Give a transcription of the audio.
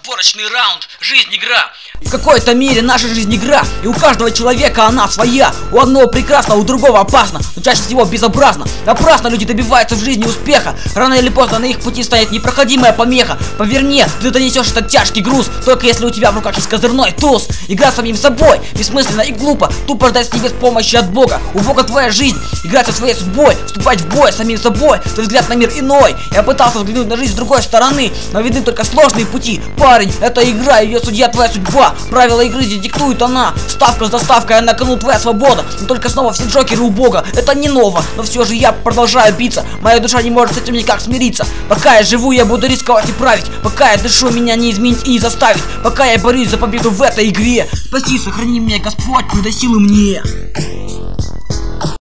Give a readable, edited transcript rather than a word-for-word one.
Отборочный раунд. Жизнь игра. В какой-то мере наша жизнь игра, и у каждого человека она своя. У одного прекрасно, у другого опасно, но чаще всего безобразно. Напрасно люди добиваются в жизни успеха. Рано или поздно на их пути станет непроходимая помеха. Поверь мне, ты донесешь этот тяжкий груз, только если у тебя в руках есть козырной туз. Игра с самим собой, бессмысленно и глупо. Тупо ждать с небес помощи от Бога. У Бога твоя жизнь, играть со своей судьбой, вступать в бой с самим собой. Твой взгляд на мир иной. Я пытался взглянуть на жизнь с другой стороны, но видны только сложные пути. Парень, это игра, ее судья твоя судьба. Правила игры здесь диктует она. Ставка с доставкой, а на кону твоя свобода. Но только снова все джокеры у Бога. Это не ново, но все же я продолжаю биться. Моя душа не может с этим никак смириться. Пока я живу, я буду рисковать и править. Пока я дышу, меня не изменить и не заставить. Пока я борюсь за победу в этой игре. Спаси, сохрани меня, Господь, не дай силы мне.